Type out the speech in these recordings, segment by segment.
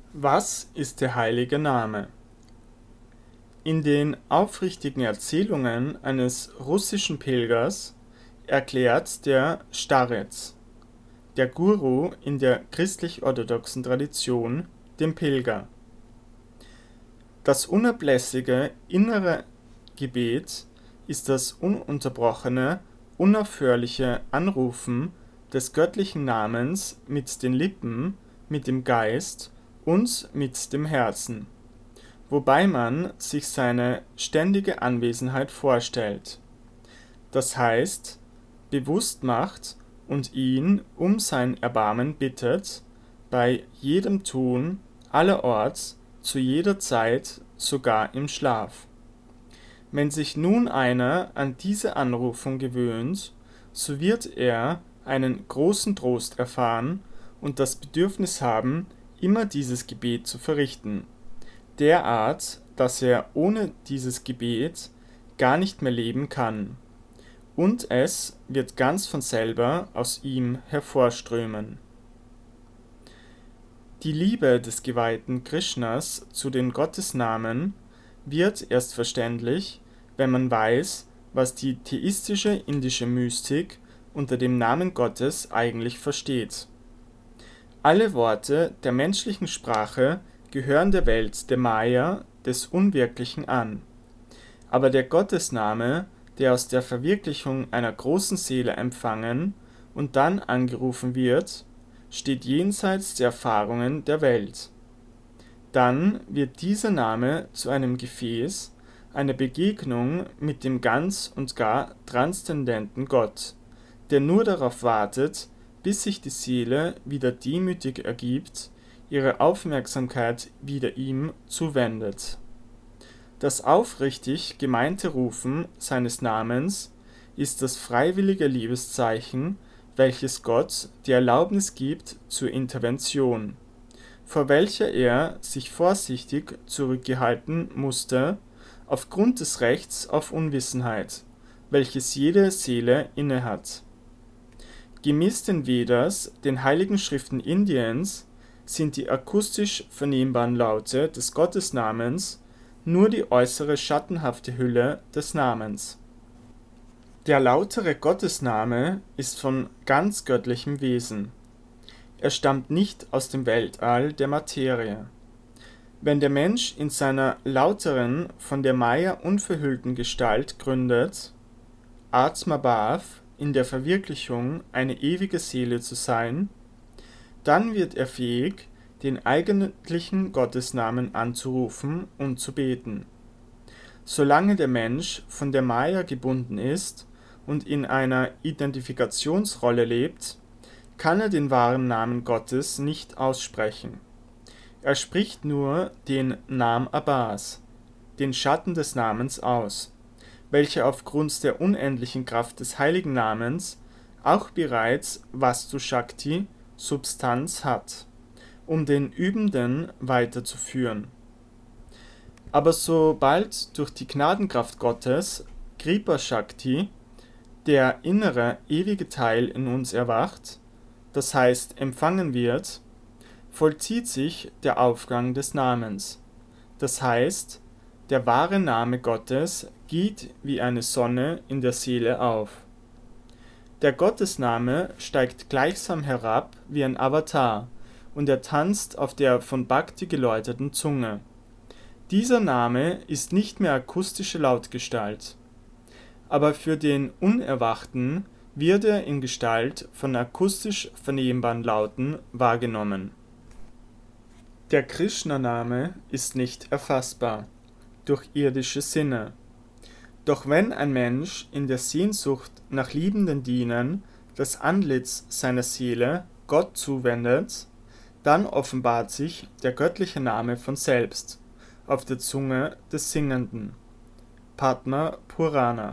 Was ist der heilige Name? In den aufrichtigen Erzählungen eines russischen Pilgers erklärt der Starez, der Guru in der christlich-orthodoxen Tradition, dem Pilger: Das unablässige innere Gebet ist das ununterbrochene, unaufhörliche Anrufen des göttlichen Namens mit den Lippen, mit dem Geist und mit dem Herzen, wobei man sich seine ständige Anwesenheit vorstellt, das heißt, bewusst macht und ihn um sein Erbarmen bittet, bei jedem Tun, allerorts, zu jeder Zeit, sogar im Schlaf. Wenn sich nun einer an diese Anrufung gewöhnt, so wird er einen großen Trost erfahren und das Bedürfnis haben, immer dieses Gebet zu verrichten, derart, dass er ohne dieses Gebet gar nicht mehr leben kann, und es wird ganz von selber aus ihm hervorströmen. Die Liebe des geweihten Krishnas zu den Gottesnamen wird erst verständlich, wenn man weiß, was die theistische indische Mystik unter dem Namen Gottes eigentlich versteht. Alle Worte der menschlichen Sprache gehören der Welt der Maya, des Unwirklichen, an. Aber der Gottesname, der aus der Verwirklichung einer großen Seele empfangen und dann angerufen wird, steht jenseits der Erfahrungen der Welt. Dann wird dieser Name zu einem Gefäß, einer Begegnung mit dem ganz und gar transzendenten Gott, der nur darauf wartet, bis sich die Seele wieder demütig ergibt, ihre Aufmerksamkeit wieder ihm zuwendet. Das aufrichtig gemeinte Rufen seines Namens ist das freiwillige Liebeszeichen, welches Gott die Erlaubnis gibt zur Intervention, vor welcher er sich vorsichtig zurückgehalten musste, aufgrund des Rechts auf Unwissenheit, welches jede Seele innehat. Gemäß den Vedas, den heiligen Schriften Indiens, sind die akustisch vernehmbaren Laute des Gottesnamens nur die äußere schattenhafte Hülle des Namens. Der lautere Gottesname ist von ganz göttlichem Wesen. Er stammt nicht aus dem Weltall der Materie. Wenn der Mensch in seiner lauteren, von der Maya unverhüllten Gestalt gründet, Atma Bhav, in der Verwirklichung eine ewige Seele zu sein, dann wird er fähig, den eigentlichen Gottesnamen anzurufen und zu beten. Solange der Mensch von der Maya gebunden ist und in einer Identifikationsrolle lebt, kann er den wahren Namen Gottes nicht aussprechen. Er spricht nur den Nam Abbas, den Schatten des Namens, aus, welcher aufgrund der unendlichen Kraft des heiligen Namens auch bereits Vastu Shakti, Substanz, hat, um den Übenden weiterzuführen. Aber sobald durch die Gnadenkraft Gottes Kripa Shakti, der innere, ewige Teil in uns erwacht, das heißt empfangen wird, vollzieht sich der Aufgang des Namens, das heißt, der wahre Name Gottes geht wie eine Sonne in der Seele auf. Der Gottesname steigt gleichsam herab wie ein Avatar und er tanzt auf der von Bhakti geläuterten Zunge. Dieser Name ist nicht mehr akustische Lautgestalt, aber für den Unerwachten wird er in Gestalt von akustisch vernehmbaren Lauten wahrgenommen. Der Krishna-Name ist nicht erfassbar durch irdische Sinne. Doch wenn ein Mensch in der Sehnsucht nach liebenden Dienern das Antlitz seiner Seele Gott zuwendet, dann offenbart sich der göttliche Name von selbst auf der Zunge des Singenden. Padma Purana.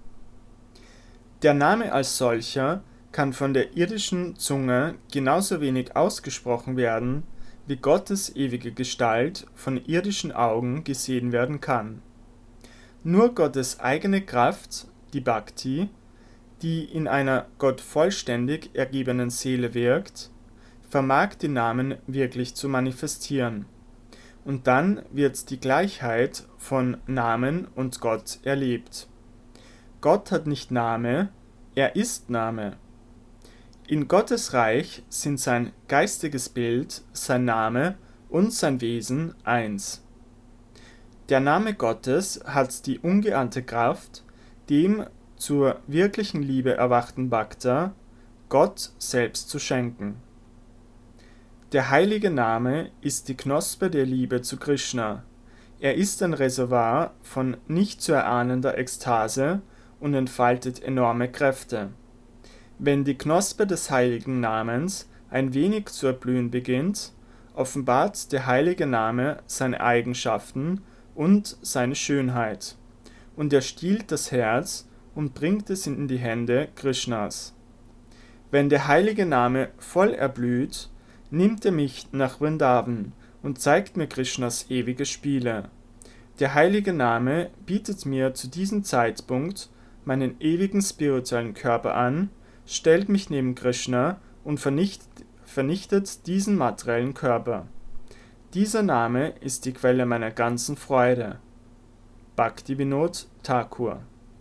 Der Name als solcher kann von der irdischen Zunge genauso wenig ausgesprochen werden, wie Gottes ewige Gestalt von irdischen Augen gesehen werden kann. Nur Gottes eigene Kraft, die Bhakti, die in einer Gott vollständig ergebenen Seele wirkt, vermag den Namen wirklich zu manifestieren. Und dann wird die Gleichheit von Namen und Gott erlebt. Gott hat nicht Name, er ist Name. In Gottes Reich sind sein geistiges Bild, sein Name und sein Wesen eins. Der Name Gottes hat die ungeahnte Kraft, dem zur wirklichen Liebe erwachten Bhakta Gott selbst zu schenken. Der heilige Name ist die Knospe der Liebe zu Krishna. Er ist ein Reservoir von nicht zu erahnender Ekstase und entfaltet enorme Kräfte. Wenn die Knospe des heiligen Namens ein wenig zu erblühen beginnt, offenbart der heilige Name seine Eigenschaften und seine Schönheit, und er stiehlt das Herz und bringt es in die Hände Krishnas. Wenn der heilige Name voll erblüht, nimmt er mich nach Vrindavan und zeigt mir Krishnas ewige Spiele. Der heilige Name bietet mir zu diesem Zeitpunkt meinen ewigen spirituellen Körper an, stellt mich neben Krishna und vernichtet diesen materiellen Körper. Dieser Name ist die Quelle meiner ganzen Freude. Bhaktivinoda Thakur.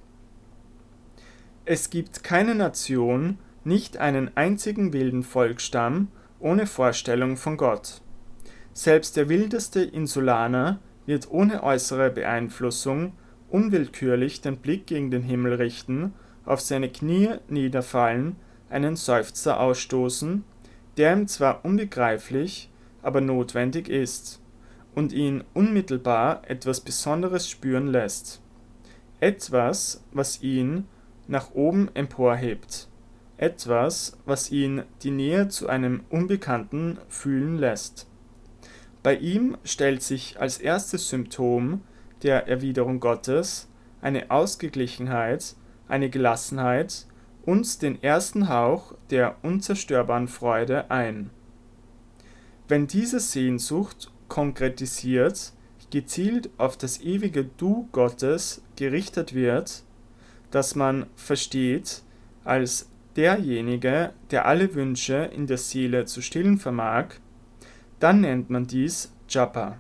Es gibt keine Nation, nicht einen einzigen wilden Volksstamm ohne Vorstellung von Gott. Selbst der wildeste Insulaner wird ohne äußere Beeinflussung unwillkürlich den Blick gegen den Himmel richten, auf seine Knie niederfallen, einen Seufzer ausstoßen, der ihm zwar unbegreiflich, aber notwendig ist und ihn unmittelbar etwas Besonderes spüren lässt. Etwas, was ihn nach oben emporhebt. Etwas, was ihn die Nähe zu einem Unbekannten fühlen lässt. Bei ihm stellt sich als erstes Symptom der Erwiderung Gottes eine Ausgeglichenheit, eine Gelassenheit und den ersten Hauch der unzerstörbaren Freude ein. Wenn diese Sehnsucht konkretisiert, gezielt auf das ewige Du Gottes gerichtet wird, das man versteht als derjenige, der alle Wünsche in der Seele zu stillen vermag, dann nennt man dies Japa.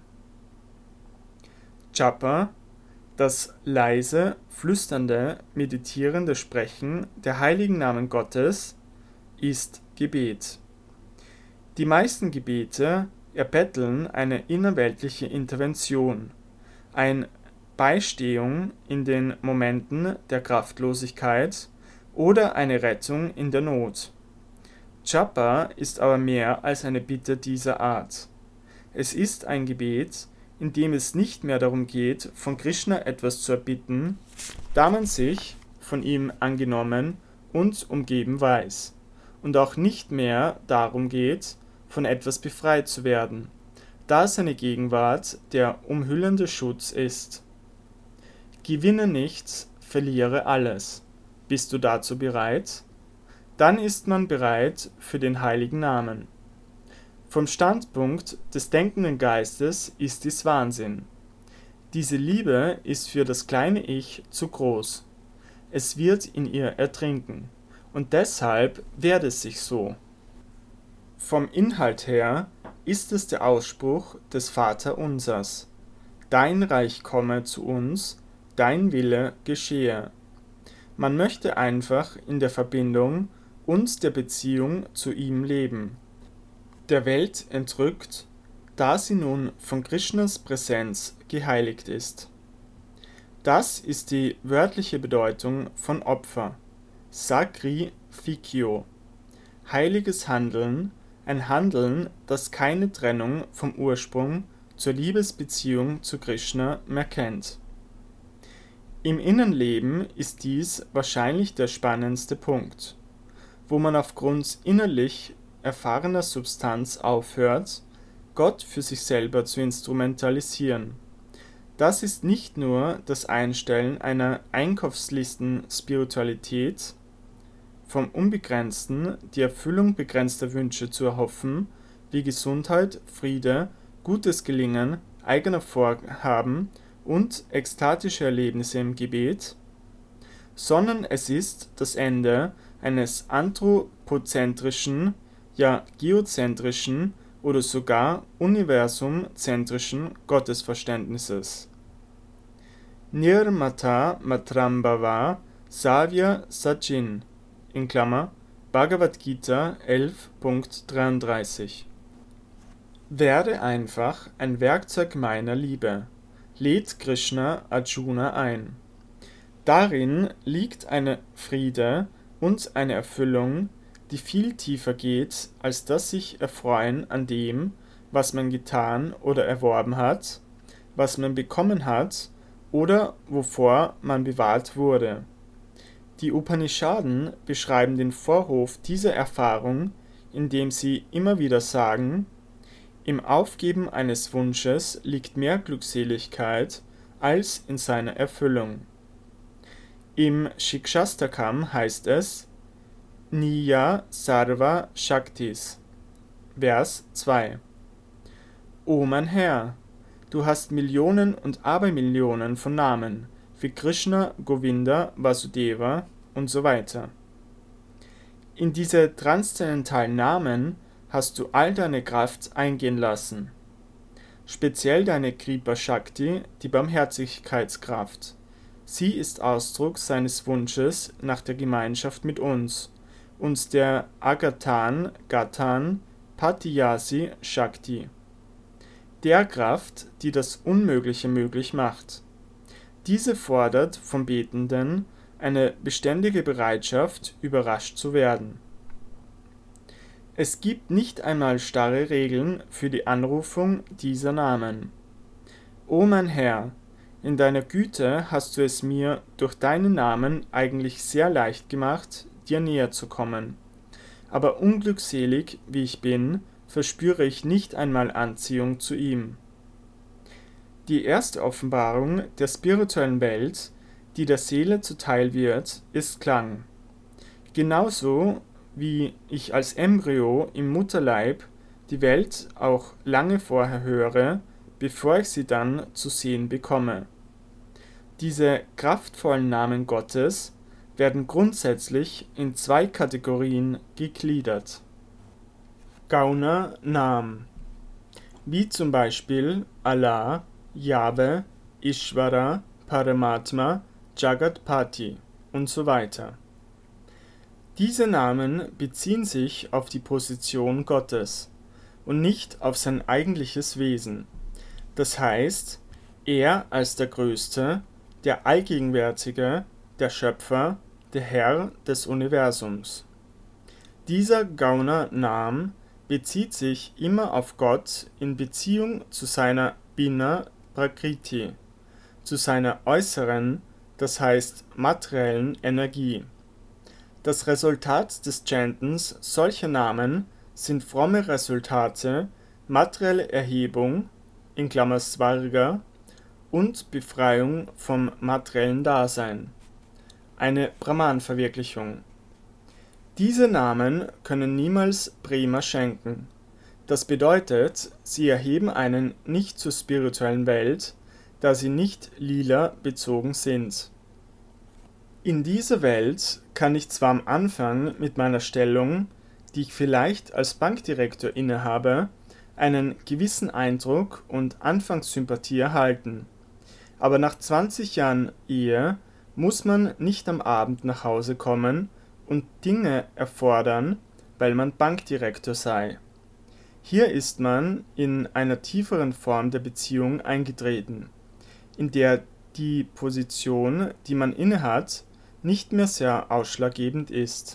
Japa, das leise, flüsternde, meditierende Sprechen der heiligen Namen Gottes, ist Gebet. Die meisten Gebete erbetteln eine innerweltliche Intervention, eine Beistehung in den Momenten der Kraftlosigkeit oder eine Rettung in der Not. Japa ist aber mehr als eine Bitte dieser Art. Es ist ein Gebet, in dem es nicht mehr darum geht, von Krishna etwas zu erbitten, da man sich von ihm angenommen und umgeben weiß, und auch nicht mehr darum geht, von etwas befreit zu werden, da seine Gegenwart der umhüllende Schutz ist. Gewinne nichts, verliere alles. Bist du dazu bereit? Dann ist man bereit für den heiligen Namen. Vom Standpunkt des denkenden Geistes ist dies Wahnsinn. Diese Liebe ist für das kleine Ich zu groß. Es wird in ihr ertrinken. Und deshalb werde es sich so. Vom Inhalt her ist es der Ausspruch des Vaterunsers. Dein Reich komme zu uns, dein Wille geschehe. Man möchte einfach in der Verbindung und der Beziehung zu ihm leben. Der Welt entrückt, da sie nun von Krishnas Präsenz geheiligt ist. Das ist die wörtliche Bedeutung von Opfer. Sacrificio. Heiliges Handeln, ein Handeln, das keine Trennung vom Ursprung zur Liebesbeziehung zu Krishna mehr kennt. Im Innenleben ist dies wahrscheinlich der spannendste Punkt, wo man aufgrund innerlich erfahrener Substanz aufhört, Gott für sich selber zu instrumentalisieren. Das ist nicht nur das Einstellen einer Einkaufslisten-Spiritualität, vom Unbegrenzten die Erfüllung begrenzter Wünsche zu erhoffen, wie Gesundheit, Friede, gutes Gelingen, eigener Vorhaben und ekstatische Erlebnisse im Gebet, sondern es ist das Ende eines anthropozentrischen, ja geozentrischen oder sogar universumzentrischen Gottesverständnisses. Nirmata Matrambhava Savya Sachin Bhagavad Gita 11.33. Werde einfach ein Werkzeug meiner Liebe, lädt Krishna Arjuna ein. Darin liegt eine Friede und eine Erfüllung, die viel tiefer geht als das sich erfreuen an dem, was man getan oder erworben hat, was man bekommen hat oder wovor man bewahrt wurde. Die Upanishaden beschreiben den Vorhof dieser Erfahrung, indem sie immer wieder sagen: Im Aufgeben eines Wunsches liegt mehr Glückseligkeit als in seiner Erfüllung. Im Shikshastakam heißt es Niya Sarva Shaktis, Vers 2. O mein Herr, du hast Millionen und Abermillionen von Namen, wie Krishna, Govinda, Vasudeva und so weiter. In diese transzendentalen Namen hast du all deine Kraft eingehen lassen. Speziell deine Kripa Shakti, die Barmherzigkeitskraft. Sie ist Ausdruck seines Wunsches nach der Gemeinschaft mit uns und der Agatan Gatan Patiyasi Shakti, der Kraft, die das Unmögliche möglich macht. Diese fordert vom Betenden eine beständige Bereitschaft, überrascht zu werden. Es gibt nicht einmal starre Regeln für die Anrufung dieser Namen. O mein Herr, in deiner Güte hast du es mir durch deinen Namen eigentlich sehr leicht gemacht, dir näher zu kommen. Aber unglückselig wie ich bin, verspüre ich nicht einmal Anziehung zu ihm. Die erste Offenbarung der spirituellen Welt, die der Seele zuteil wird, ist Klang. Genauso wie ich als Embryo im Mutterleib die Welt auch lange vorher höre, bevor ich sie dann zu sehen bekomme. Diese kraftvollen Namen Gottes werden grundsätzlich in zwei Kategorien gegliedert. Gauna Nam, wie zum Beispiel Allah, Jahwe, Ishvara, Paramatma, Jagatpati und so weiter. Diese Namen beziehen sich auf die Position Gottes und nicht auf sein eigentliches Wesen. Das heißt, er als der Größte, der Allgegenwärtige, der Schöpfer, der Herr des Universums. Dieser Gauna Nam bezieht sich immer auf Gott in Beziehung zu seiner Bina Prakriti, zu seiner äußeren, das heißt materiellen Energie. Das Resultat des Chantens solcher Namen sind fromme Resultate, materielle Erhebung (Svarga) und Befreiung vom materiellen Dasein, eine Brahman-Verwirklichung. Diese Namen können niemals Prema schenken. Das bedeutet, sie erheben einen nicht zur spirituellen Welt, da sie nicht lila bezogen sind. In dieser Welt kann ich zwar am Anfang mit meiner Stellung, die ich vielleicht als Bankdirektor innehabe, einen gewissen Eindruck und Anfangssympathie erhalten. Aber nach 20 Jahren Ehe muss man nicht am Abend nach Hause kommen und Dinge erfordern, weil man Bankdirektor sei. Hier ist man in einer tieferen Form der Beziehung eingetreten, in der die Position, die man innehat, nicht mehr sehr ausschlaggebend ist.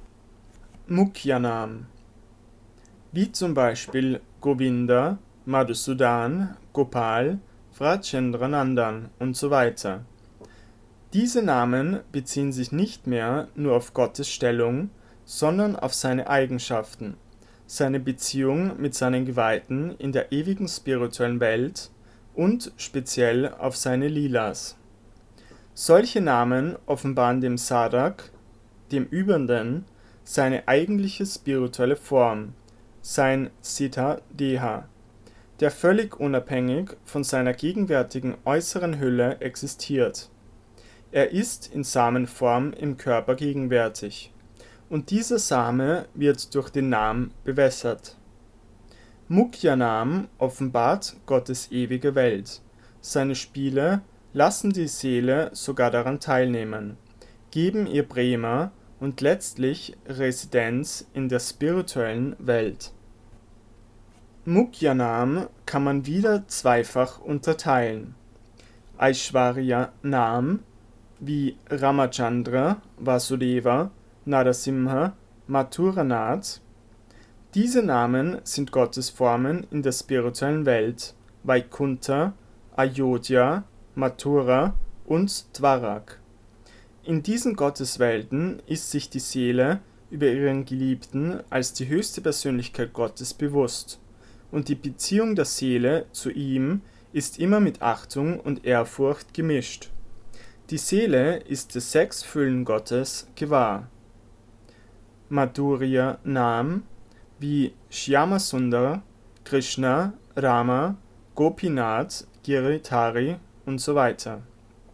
Mukhyanam, wie zum Beispiel Govinda, Madhusudan, Gopal, Vrachendranandan und so weiter. Diese Namen beziehen sich nicht mehr nur auf Gottes Stellung, sondern auf seine Eigenschaften, seine Beziehung mit seinen Geweihten in der ewigen spirituellen Welt und speziell auf seine Lilas. Solche Namen offenbaren dem Sadhak, dem Übenden, seine eigentliche spirituelle Form, sein Siddha Deha, der völlig unabhängig von seiner gegenwärtigen äußeren Hülle existiert. Er ist in Samenform im Körper gegenwärtig und dieser Same wird durch den Nam bewässert. Mukhya Nam offenbart Gottes ewige Welt. Seine Spiele lassen die Seele sogar daran teilnehmen, geben ihr Prema und letztlich Residenz in der spirituellen Welt. Mukhya Nam kann man wieder zweifach unterteilen. Aishwarya Nam wie Ramachandra, Vasudeva, Narasimha, Mathuranath. Diese Namen sind Gottesformen in der spirituellen Welt, Vaikuntha, Ayodhya, Mathura und Dwarak. In diesen Gotteswelten ist sich die Seele über ihren Geliebten als die höchste Persönlichkeit Gottes bewusst, und die Beziehung der Seele zu ihm ist immer mit Achtung und Ehrfurcht gemischt. Die Seele ist des 6 Füllen Gottes gewahr. Madhurya Nam wie Shyamasundar, Krishna, Rama, Gopinath, Giridhari und so weiter.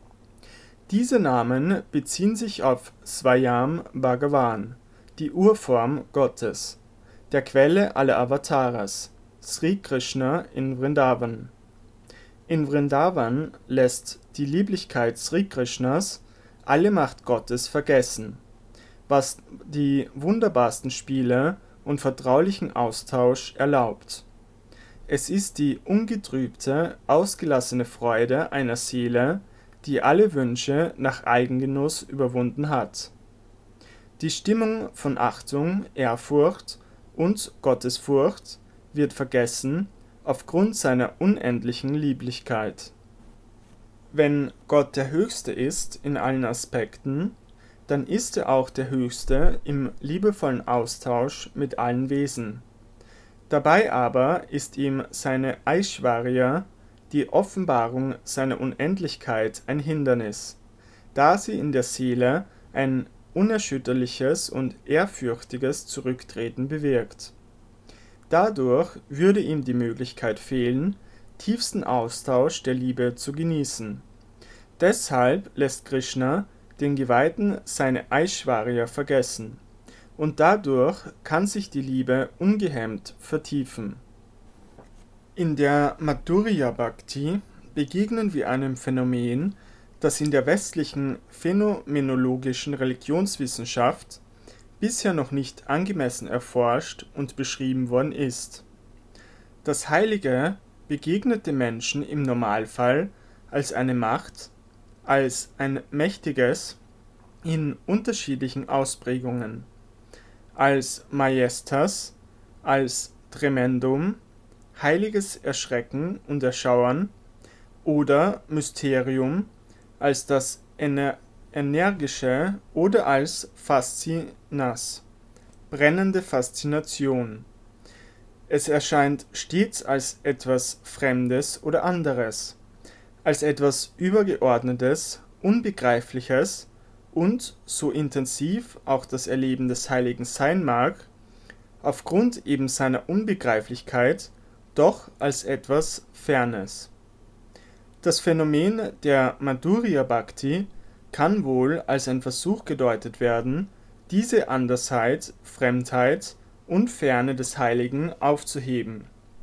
Diese Namen beziehen sich auf Swayam Bhagavan, die Urform Gottes, der Quelle aller Avataras, Sri Krishna in Vrindavan. In Vrindavan lässt die Lieblichkeit Sri Krishnas alle Macht Gottes vergessen, was die wunderbarsten Spiele und vertraulichen Austausch erlaubt. Es ist die ungetrübte, ausgelassene Freude einer Seele, die alle Wünsche nach Eigengenuss überwunden hat. Die Stimmung von Achtung, Ehrfurcht und Gottesfurcht wird vergessen aufgrund seiner unendlichen Lieblichkeit. Wenn Gott der Höchste ist in allen Aspekten, dann ist er auch der Höchste im liebevollen Austausch mit allen Wesen. Dabei aber ist ihm seine Aishwarya, die Offenbarung seiner Unendlichkeit, ein Hindernis, da sie in der Seele ein unerschütterliches und ehrfürchtiges Zurücktreten bewirkt. Dadurch würde ihm die Möglichkeit fehlen, tiefsten Austausch der Liebe zu genießen. Deshalb lässt Krishna den Geweihten seine Aishwarya vergessen, und dadurch kann sich die Liebe ungehemmt vertiefen. In der Madhurya Bhakti begegnen wir einem Phänomen, das in der westlichen phänomenologischen Religionswissenschaft bisher noch nicht angemessen erforscht und beschrieben worden ist. Das Heilige begegnet dem Menschen im Normalfall als eine Macht, als ein mächtiges in unterschiedlichen Ausprägungen, als Majestas, als Tremendum, heiliges Erschrecken und Erschauern oder Mysterium, als das energische oder als Faszinas, brennende Faszination. Es erscheint stets als etwas Fremdes oder anderes, als etwas Übergeordnetes, Unbegreifliches und, so intensiv auch das Erleben des Heiligen sein mag, aufgrund eben seiner Unbegreiflichkeit doch als etwas Fernes. Das Phänomen der Madhurya Bhakti kann wohl als ein Versuch gedeutet werden, diese Andersheit, Fremdheit und Ferne des Heiligen aufzuheben.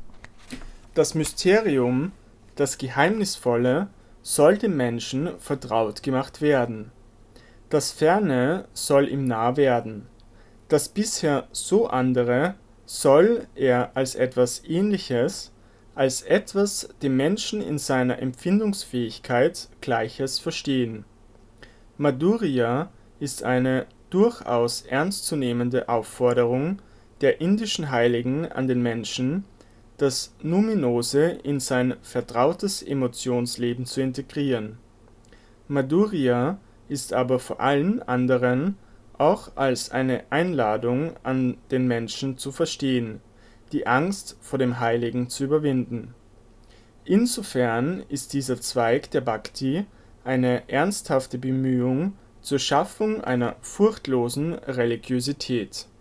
Das Mysterium, das Geheimnisvolle, soll dem Menschen vertraut gemacht werden. Das Ferne soll ihm nah werden. Das bisher so andere soll er als etwas Ähnliches, als etwas dem Menschen in seiner Empfindungsfähigkeit Gleiches verstehen. Madhurya ist eine durchaus ernstzunehmende Aufforderung der indischen Heiligen an den Menschen, das Numinose in sein vertrautes Emotionsleben zu integrieren. Madhurya ist aber vor allen anderen auch als eine Einladung an den Menschen zu verstehen, die Angst vor dem Heiligen zu überwinden. Insofern ist dieser Zweig der Bhakti eine ernsthafte Bemühung zur Schaffung einer furchtlosen Religiosität.